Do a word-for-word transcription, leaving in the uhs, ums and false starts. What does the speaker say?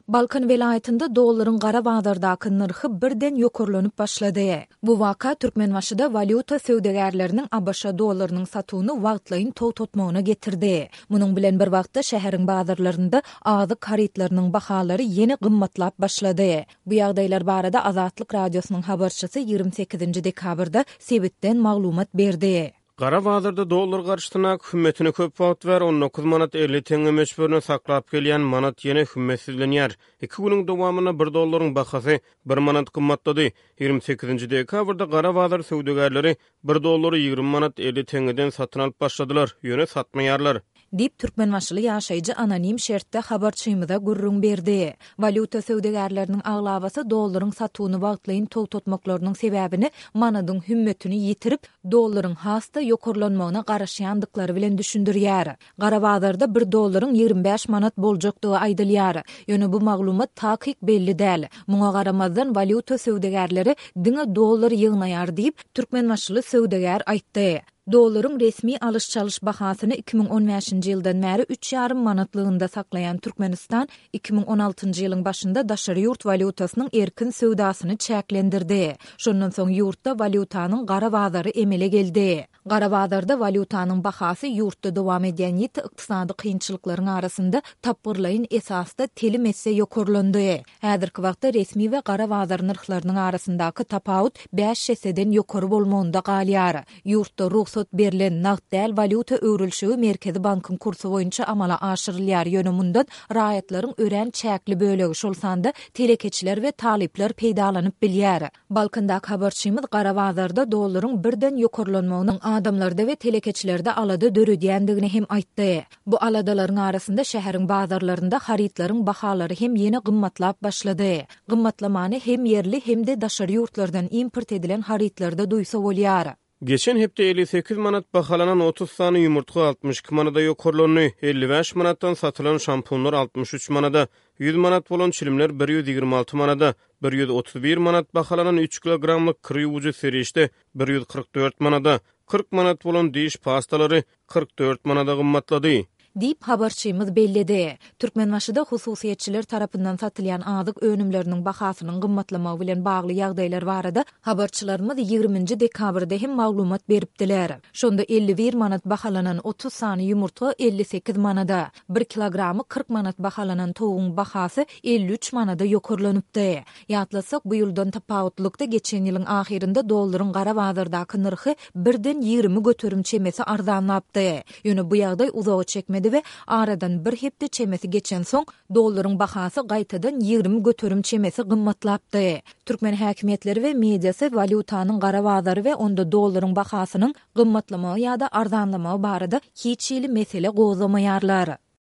Balkan velayetinde doların qara bazardaki nırxı birden yokurlanıp başladı. Bu vaka Türkmenbaşıda valyuta söwdegärleriniň Abaşa dolarının satyny wagtlaýyn tow totmagyna getirdi. Munun bilen bir wagtda şäheriň bazarlarynda azyk haritlarynyň bahalary ýene gymmatlap başlady. Bu ýagdaýlar barada Azatlyk radiosynyň habarçysy ýygrimi sekizinji dekabrda sebitden maglumat berdi. Qara bazarda dolar garşysyna hümmetine köp wagt ber on dokuz manat elli teňe meşberine saklap gelýän manat ýene hümmetsizlenýär. iki güniň dowamyna bir dolaryň bahasy bir manat gymmatlady. ýygrimi sekizinji dekabrda qara bazar söwdegärleri bir dolary ýygrimi manat elli teňeden satyn alyp başladylar, ýöne satmaýarlar. Dip Türkmenbaşyly ýaşaýjy anonim şertde habarçymyza gurrun berdi. Valyuta söwdegärleriniň aglabasy dolaryň satyny wagtlaýyn tow totmaklarynyň sebäbini manadyň hümmetini ýitirip dolaryň hasta ýokurlanmagyna garaşýandyklary bilen düşündirýär. Qara bazarda bir dolaryň ýygrimi beş manat boljakdygy aýdylýar. Ýöne bu maglumat takyk belli däl. Muňa garamazdan valyuta söwdegärleri diňe dolar ýygnaýar diýip Türkmenbaşyly söwdegär aýtdy. Dolaryň resmi alış-çalış bahasyny iki bin on beşinji ýyldan bäri üç ýarym manatlygynda saklayan Türkmenistan iki bin on altynjy ýylyň başynda daşary ýurt valyutasynyň erkin söwdasyny çäklendirdi. Şondan soň ýurtda valyutanyň qara bazary emele geldi. Qara bazarda valyutanyň bahasy ýurtda dowam edýän ýeti ykdysady kynçylyklaryň arasynda tapgyrlaýyn esasda telim etse ýokurlandy. Häzirki wagtda resmi we qara bazar narhlarynyň arasyndaky tapawut beş şeseden ýokary bolmagynda galýar. Ýurtda ruhsat berilen naqd däl valyuta öwrülşigi Merkezi Bankyň kursy boýunça amala aşyrylýar. Ýöne mundan raýatlaryň ören çäkli bölegi şolsanda telekeçiler we talipler peýdalanyp bilýär. Balkandaky habarçymyz qara bazarda dolaryň birden ýokurlanmagynyň adamlarda we telekeçilerde alada dörüdýändigini hem aýtdy. Bu aladalaryň arasynda şäheriň bazarlarynda haritlaryň bahalary hem ýene gymmatlap başlady. Gymmatlamany hem yerli hem de daşary ýurtlardan import edilen haritlarda duýsa bolýar. Geçen hepde elli sekiz manat bahalanan otuz sany ýumurtga altmış iki manada ýokurlandy. elli beş manatdan satylan şampunlar altmış üç manada, yüz manat bolan çilimler bir yüz ýygrimi alty manada, bir yüz otuz bir manat bahalanan üç kilogramlyk kry uju serişde bir yüz kırk dört manada, kırk manat bolan diş pastalary kırk dört manada gymmatlady. Dip habarçymyz bellidi. Türkmenbaşyda hususiýetçiler tarapyndan satylýan azyk önümleriniň bahasynyň gymmatlamagy bilen bagly ýagdaýlar barada habarçylarymyz ýygrimiňji dekabrda hem maglumat beripdiler. Şonda elli bir manat bahalanan otuz sany ýumurtga elli sekiz manada, bir kilogramy kırk manat bahalanan tovugyň bahasy elli üç manada ýokurlanypdy. Ýatlasak bu ýyldan tapawutlykda geçen ýylyň ahirinde dolaryň qara bazardaky nyrxy birden ýygrimi göterim çemesi arzanlapdy. Ýöne bu ýagdaý uzağa çekmedi ve aradan bir hepde çemesi geçen soň dolaryň bahasy gaýtadan ýygrimi göterim çemesi gymmatlapdy. Türkmen häkimetleri we mediasy valyutanyň qara bazary we onda dolaryň bahasynyň gymmatlamagy ýa-da arzanlamagy barada hiç ýyly mesele gozlamaýarlar.